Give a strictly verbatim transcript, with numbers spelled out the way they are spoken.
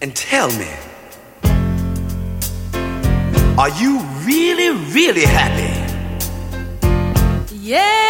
and tell me, are you really, really happy? Yeah.